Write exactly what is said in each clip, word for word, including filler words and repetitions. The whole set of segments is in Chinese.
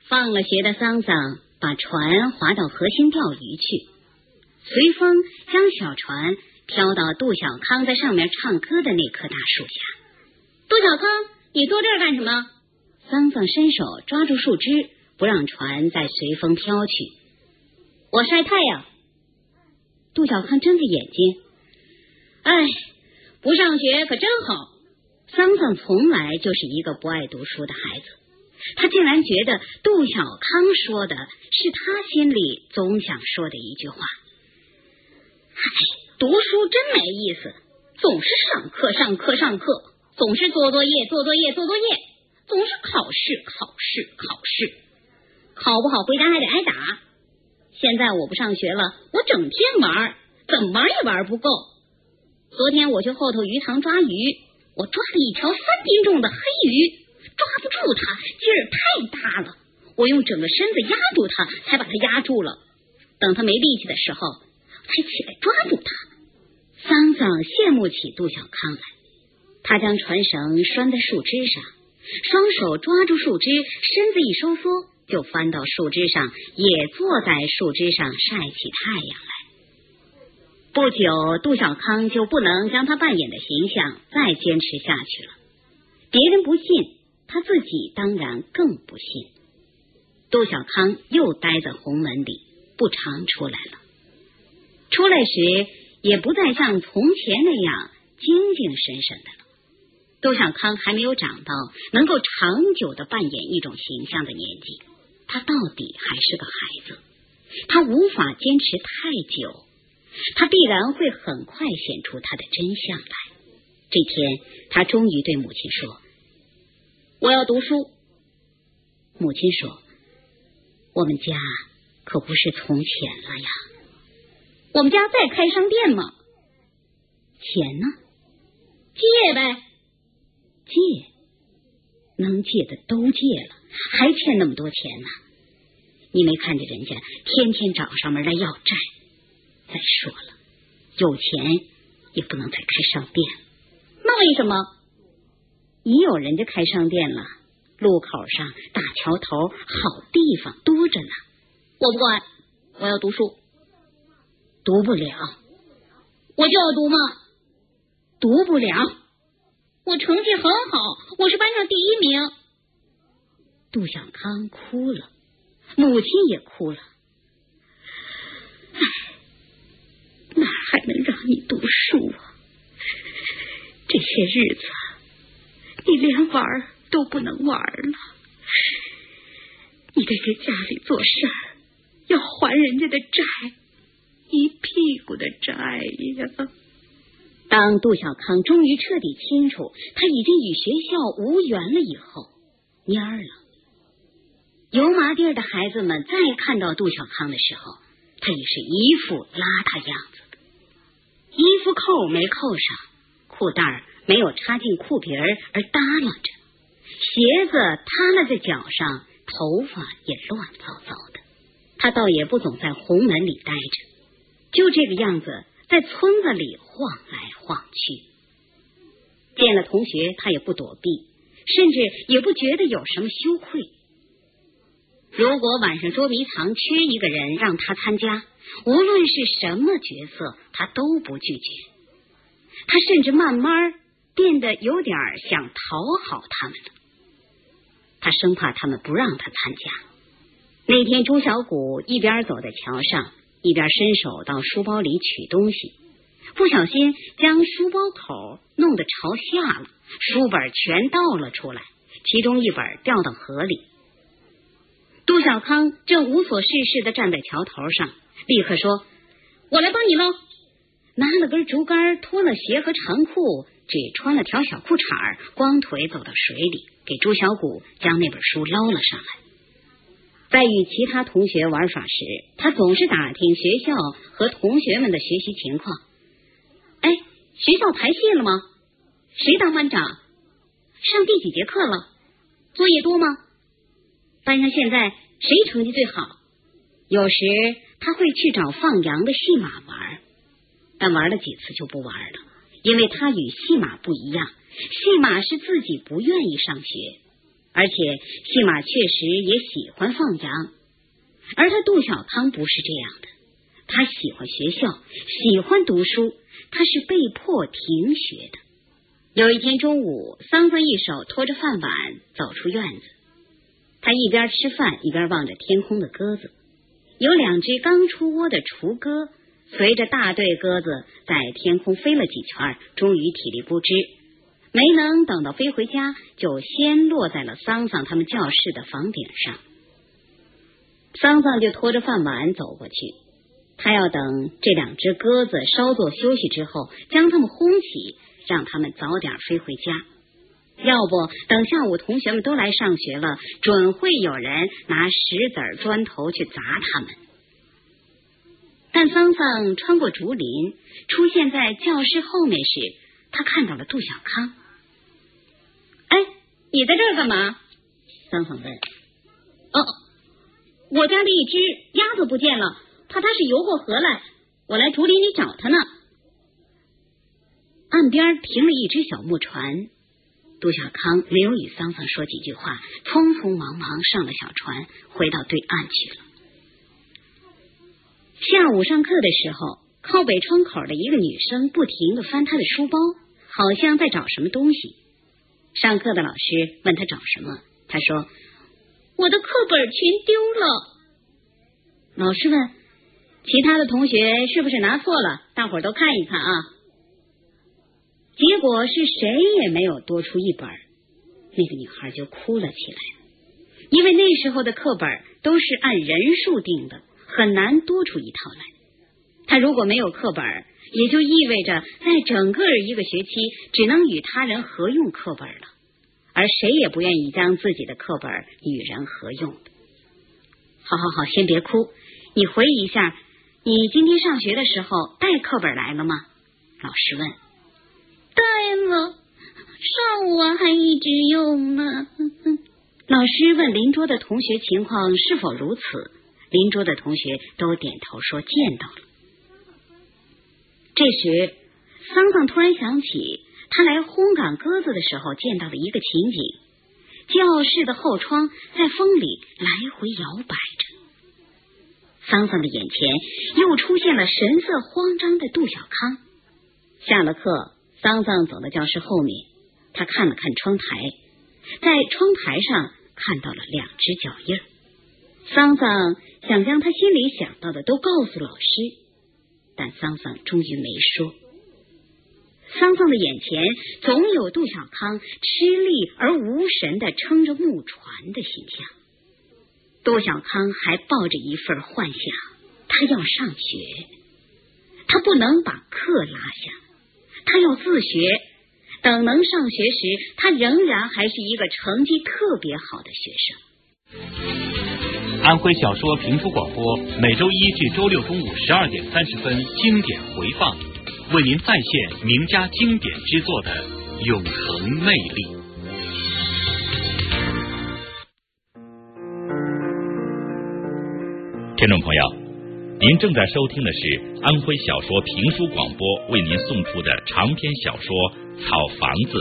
放了学的桑桑把船划到河心钓鱼去，随风将小船飘到杜小康在上面唱歌的那棵大树下。杜小康，你坐这儿干什么？桑桑伸手抓住树枝，不让船再随风飘去。我晒太阳。杜小康睁着眼睛，哎，不上学可真好。桑桑从来就是一个不爱读书的孩子，他竟然觉得杜小康说的是他心里总想说的一句话。哎，读书真没意思，总是上课上课上课，总是做作业做作业做作业，总是考试考试考试，考不好回家还得挨打。现在我不上学了，我整天玩，怎么玩也玩不够。昨天我去后头鱼塘抓鱼，我抓了一条三斤重的黑鱼，抓不住它，劲儿太大了，我用整个身子压住它，才把它压住了。等它没力气的时候，才起来抓住它。桑桑羡慕起杜小康来，他将船绳拴在树枝上，双手抓住树枝，身子一收缩，就翻到树枝上，也坐在树枝上晒起太阳来。不久，杜小康就不能将他扮演的形象再坚持下去了。别人不信，他自己当然更不信。杜小康又待在红门里，不常出来了。出来时，也不再像从前那样精精神神的了。杜小康还没有长到能够长久的扮演一种形象的年纪，他到底还是个孩子，他无法坚持太久，他必然会很快显出他的真相来。这天，他终于对母亲说：“我要读书。”母亲说：“我们家可不是从前了呀。”“我们家再开商店吗？”“钱呢？”“借呗。”“借？能借的都借了，还欠那么多钱呢？你没看见人家天天找上门来要债？再说了，有钱也不能再开商店。”“那为什么？”“已有人家开商店了，路口上大桥头好地方多着呢。”“我不管，我要读书。”“读不了。”“我就要读嘛。”“读不了。”“我成绩很好，我是班上第一名。”杜小康哭了，母亲也哭了。“唉，哪还能让你读书啊？这些日子你连玩都不能玩了，你得给家里做事儿，要还人家的债，一屁股的债呀。”当杜小康终于彻底清楚他已经与学校无缘了以后，蔫儿了。油麻地的孩子们再看到杜小康的时候，他也是一副邋遢样子的，衣服扣没扣上，裤带没有插进裤皮儿而耷拉着，鞋子塌了在脚上，头发也乱糟糟的。他倒也不总在红门里待着，就这个样子在村子里晃来晃去。见了同学他也不躲避，甚至也不觉得有什么羞愧。如果晚上捉迷藏缺一个人让他参加，无论是什么角色他都不拒绝。他甚至慢慢变得有点想讨好他们了。他生怕他们不让他参加。那天朱小谷一边走在桥上，一边伸手到书包里取东西，不小心将书包口弄得朝下了，书本全倒了出来，其中一本掉到河里。杜小康正无所事事地站在桥头上，立刻说：“我来帮你喽！”拿了根竹竿，脱了鞋和长裤，只穿了条小裤衩，光腿走到水里，给朱小谷将那本书捞了上来。在与其他同学玩耍时，他总是打听学校和同学们的学习情况。哎，学校排戏了吗？谁当班长？上第几节课了？作业多吗？班上现在谁成绩最好？有时他会去找放羊的戏马玩，但玩了几次就不玩了，因为他与戏马不一样，戏马是自己不愿意上学， 而且戏马确实也喜欢放羊。而他杜小康不是这样的，他喜欢学校，喜欢读书，他是被迫停学的。有一天中午，桑桑一手拖着饭碗走出院子，他一边吃饭一边望着天空的鸽子。有两只刚出窝的雏鸽随着大队鸽子在天空飞了几圈，终于体力不支，没能等到飞回家，就先落在了桑桑他们教室的房顶上。桑桑就拖着饭碗走过去，他要等这两只鸽子稍作休息之后，将它们轰起，让它们早点飞回家。要不等下午同学们都来上学了，准会有人拿石子砖头去砸他们。但桑桑穿过竹林，出现在教室后面时，他看到了杜小康。哎，你在这儿干嘛？桑桑问。哦，我家的一只鸭子不见了，怕它是游过河来，我来竹林里找它呢。岸边停了一只小木船，杜小康没有与桑桑说几句话，匆匆忙忙上了小船，回到对岸去了。下午上课的时候，靠北窗口的一个女生不停地翻她的书包，好像在找什么东西。上课的老师问她找什么，她说我的课本全丢了。老师问其他的同学是不是拿错了，大伙儿都看一看啊。结果是谁也没有多出一本，那个女孩就哭了起来，因为那时候的课本都是按人数定的，很难多出一套来。她如果没有课本，也就意味着在整个一个学期只能与他人合用课本了，而谁也不愿意将自己的课本与人合用。好好好，先别哭，你回忆一下，你今天上学的时候带课本来了吗？老师问。带了，上午还一直用呢。老师问邻桌的同学情况是否如此，邻桌的同学都点头说见到了。这时桑桑突然想起他来轰赶鸽子的时候见到了一个情景，教室的后窗在风里来回摇摆着。桑桑的眼前又出现了神色慌张的杜小康。下了课，桑桑走到教室后面，他看了看窗台，在窗台上看到了两只脚印。桑桑想将他心里想到的都告诉老师，但桑桑终于没说。桑桑的眼前总有杜小康吃力而无神地撑着木船的形象。杜小康还抱着一份幻想，他要上学，他不能把课落下，他要自学，等能上学时，他仍然还是一个成绩特别好的学生。 安徽小说评书广播每周一至周六中午十二点三十分经典回放，为您再现名家经典之作的永恒魅力。听众朋友，您正在收听的是安徽小说评书广播为您送出的长篇小说《草房子》。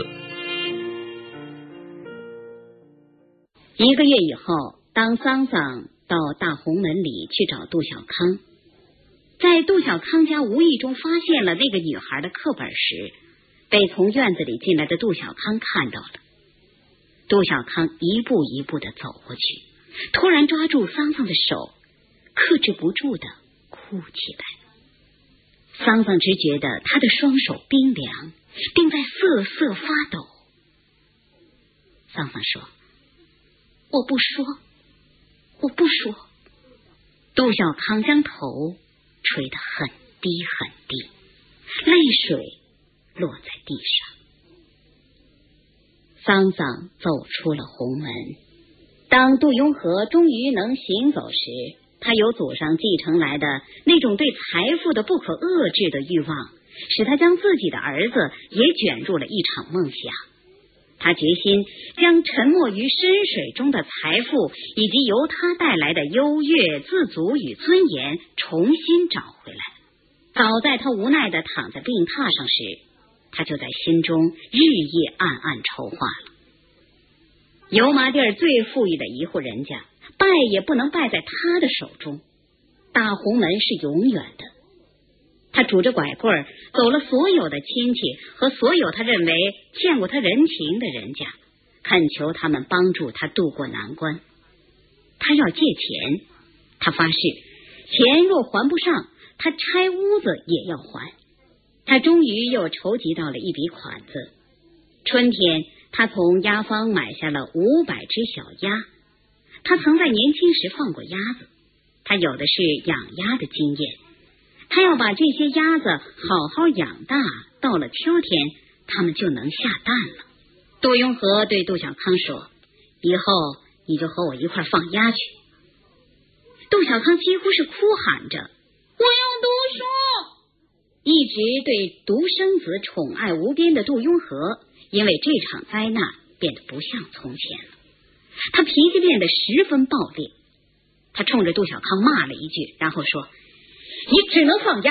一个月以后，当桑桑到大红门里去找杜小康，在杜小康家无意中发现了那个女孩的课本时，被从院子里进来的杜小康看到了。杜小康一步一步地走过去，突然抓住桑桑的手，克制不住地哭起来。桑桑只觉得他的双手冰凉，并在瑟瑟发抖。桑桑说：我不说，我不说。杜小康将头吹得很低很低，泪水落在地上。桑桑走出了红门。当杜雍和终于能行走时，他由祖上继承来的那种对财富的不可遏制的欲望，使他将自己的儿子也卷入了一场梦想。他决心将沉没于深水中的财富以及由他带来的优越、自足与尊严重新找回来。早在他无奈地躺在病榻上时，他就在心中日夜暗暗筹划了。 油麻地儿最富裕的一户人家，败也不能败在他的手中。大红门是永远的。他拄着拐棍儿走了所有的亲戚和所有他认为欠过他人情的人家，恳求他们帮助他渡过难关。他要借钱，他发誓钱若还不上，他拆屋子也要还。他终于又筹集到了一笔款子。春天他从鸭坊买下了五百只小鸭。他曾在年轻时放过鸭子，他有的是养鸭的经验。他要把这些鸭子好好养大，到了秋天它们就能下蛋了。杜雍和对杜小康说，以后你就和我一块放鸭去。杜小康几乎是哭喊着，我要读书。一直对独生子宠爱无边的杜雍和，因为这场灾难变得不像从前了。他脾气变得十分暴烈，他冲着杜小康骂了一句，然后说，你只能放鸭。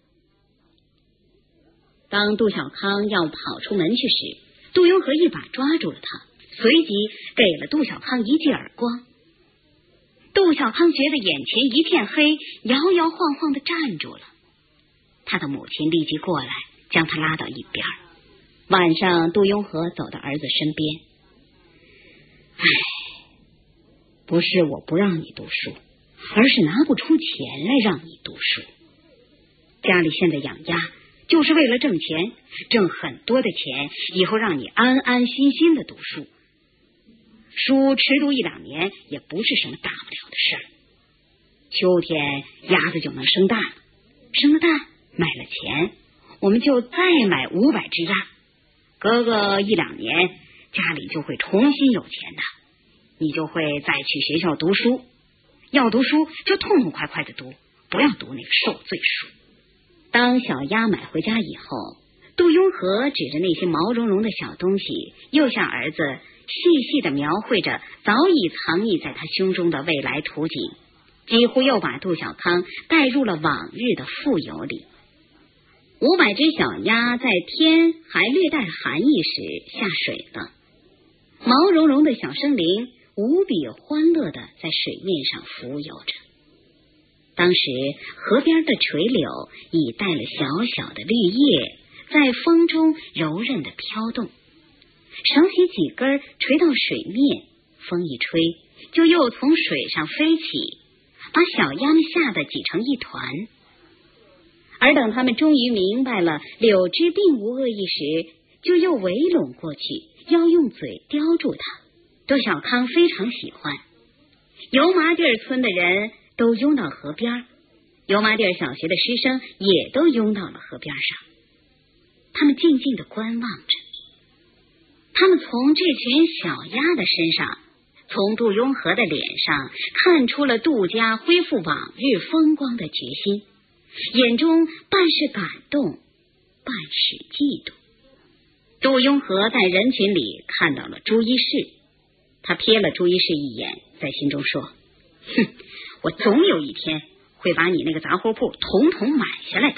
当杜小康要跑出门去时，杜雍和一把抓住了他，随即给了杜小康一记耳光。杜小康觉得眼前一片黑，摇摇晃晃地站住了。他的母亲立即过来将他拉到一边。晚上杜雍和走到儿子身边，唉，不是我不让你读书，而是拿不出钱来让你读书。家里现在养鸭就是为了挣钱，挣很多的钱，以后让你安安心心的读书。书迟读一两年也不是什么大不了的事儿。秋天鸭子就能生蛋了，生了蛋卖了钱，我们就再买五百只鸭。隔个一两年，家里就会重新有钱的，你就会再去学校读书。要读书就痛痛快快的读，不要读那个受罪书。当小鸭买回家以后，杜雍和指着那些毛茸茸的小东西，又向儿子细细的描绘着早已藏匿在他胸中的未来图景，几乎又把杜小康带入了往日的富有里。五百只小鸭在天还略带寒意时下水了，毛茸茸的小生灵无比欢乐的在水面上浮游着。当时河边的垂柳已带了小小的绿叶，在风中柔韧的飘动，省起几根垂到水面，风一吹就又从水上飞起，把小鸭们吓得挤成一团。而等他们终于明白了柳枝并无恶意时，就又围拢过去，要用嘴叼住它。杜小康非常喜欢。油麻地村的人都拥到河边，油麻地小学的师生也都拥到了河边上。他们静静地观望着，他们从这群小鸭的身上，从杜雍和的脸上看出了杜家恢复往日风光的决心，眼中半是感动，半是嫉妒。杜雍和在人群里看到了朱一士，他瞥了朱一士一眼，在心中说，哼，我总有一天会把你那个杂货铺统统买下来的。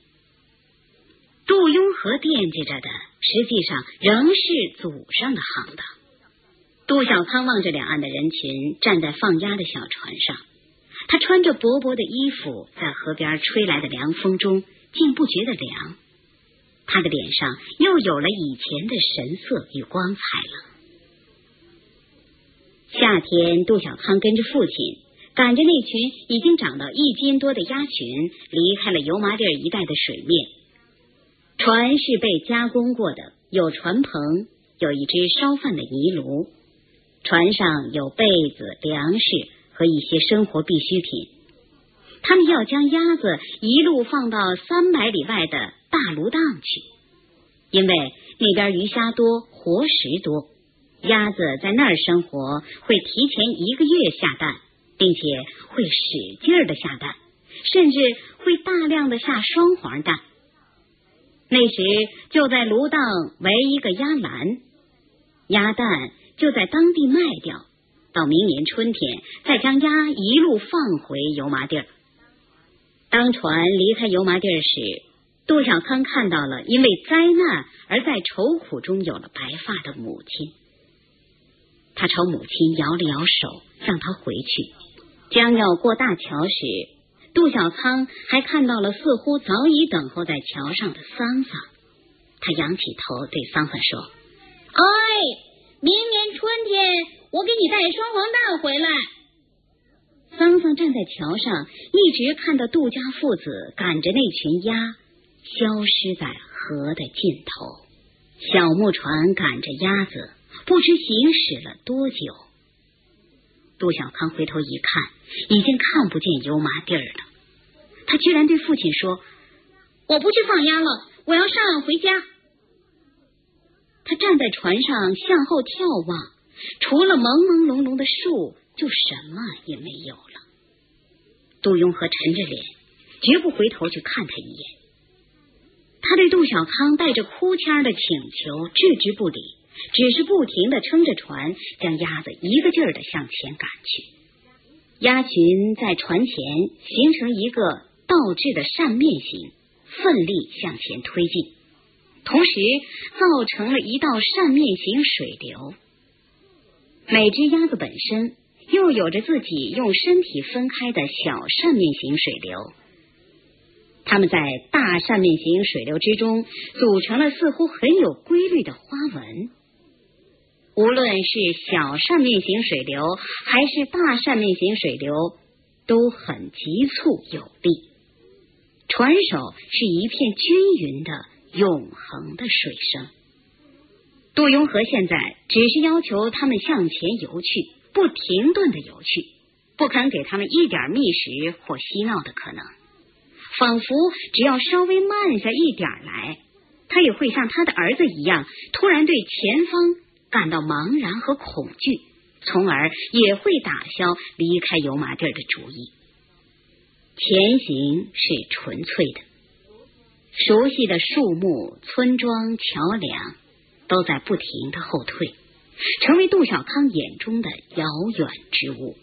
杜雍和惦记着的实际上仍是祖上的行当。杜小康望着两岸的人群，站在放鸭的小船上，他穿着薄薄的衣服，在河边吹来的凉风中竟不觉得凉，他的脸上又有了以前的神色与光彩了。夏天，杜小康跟着父亲赶着那群已经长到一斤多的鸭群，离开了油麻地一带的水面。船是被加工过的，有船棚，有一只烧饭的泥炉，船上有被子、粮食和一些生活必需品。他们要将鸭子一路放到三百里外的大芦荡去，因为那边鱼虾多，活食多，鸭子在那儿生活会提前一个月下蛋，并且会使劲儿的下蛋，甚至会大量的下双黄蛋。那时就在芦荡围一个鸭栏，鸭蛋就在当地卖掉，到明年春天再将鸭一路放回油麻地儿。当船离开油麻地儿时，杜小康看到了因为灾难而在愁苦中有了白发的母亲。 他朝母亲摇了摇手，让她回去。将要过大桥时，杜小仓还看到了似乎早已等候在桥上的桑桑。他仰起头对桑桑说：哎，明年春天我给你带双黄蛋回来。桑桑站在桥上，一直看到杜家父子赶着那群鸭消失在河的尽头。小木船赶着鸭子，不知行驶了多久。杜小康回头一看，已经看不见油麻地儿了。他居然对父亲说：我不去放鸭了，我要上岸回家。他站在船上向后眺望，除了朦朦胧胧的树，就什么也没有了。杜雍和沉着脸，绝不回头去看他一眼。他对杜小康带着哭腔的请求置之不理，只是不停地撑着船，将鸭子一个劲儿地向前赶去。鸭群在船前形成一个倒置的扇面形，奋力向前推进，同时造成了一道扇面形水流。每只鸭子本身又有着自己用身体分开的小扇面形水流，它们在大扇面形水流之中组成了似乎很有规律的花纹。无论是小扇面形水流还是大扇面形水流，都很急促有力。船首是一片均匀的永恒的水声。杜雍和现在只是要求他们向前游去，不停顿的游去，不肯给他们一点觅食或嬉闹的可能。仿佛只要稍微慢下一点来，他也会像他的儿子一样，突然对前方感到茫然和恐惧，从而也会打消离开油麻地儿的主意。前行是纯粹的，熟悉的树木、村庄、桥梁都在不停的后退，成为杜小康眼中的遥远之物。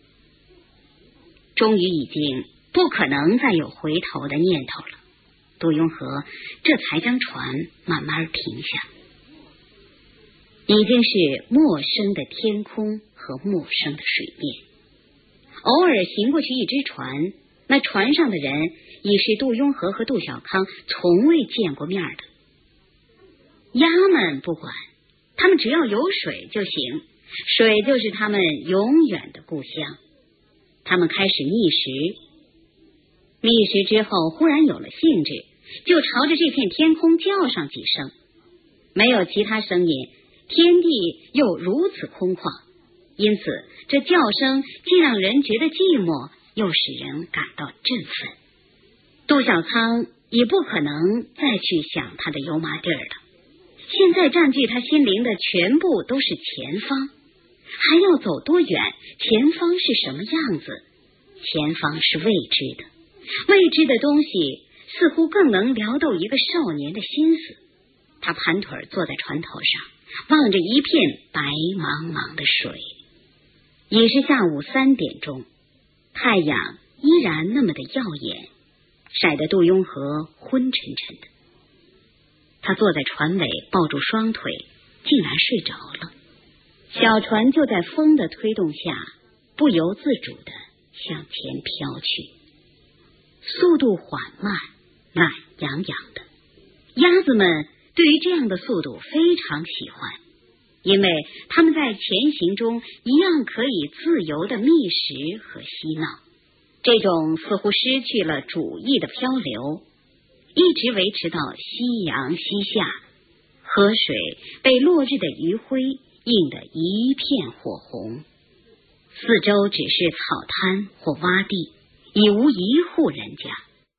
终于已经不可能再有回头的念头了，杜雍和这才将船慢慢停下。已经是陌生的天空和陌生的水面，偶尔行过去一只船，那船上的人已是杜雍和和杜小康从未见过面的。鸭们不管，他们只要有水就行，水就是他们永远的故乡。他们开始觅食，觅食之后忽然有了兴致，就朝着这片天空叫上几声。没有其他声音，天地又如此空旷，因此这叫声既让人觉得寂寞，又使人感到振奋。杜小仓已不可能再去想他的油麻地儿了，现在占据他心灵的全部都是前方。还要走多远？前方是什么样子？前方是未知的，未知的东西似乎更能撩动一个少年的心思。他盘腿坐在船头上，望着一片白茫茫的水。已是下午三点钟，太阳依然那么的耀眼，晒得杜雍和昏沉沉的。他坐在船尾，抱住双腿，竟然睡着了。小船就在风的推动下，不由自主地向前飘去，速度缓慢，懒洋洋的。鸭子们对于这样的速度非常喜欢，因为他们在前行中一样可以自由的觅食和嬉闹。这种似乎失去了主意的漂流，一直维持到夕阳西下，河水被落日的余晖映得一片火红，四周只是草滩或洼地，已无一户人家。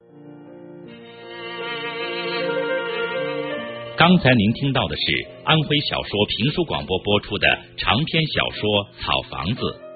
刚才您听到的是安徽小说评书广播播出的长篇小说《草房子》。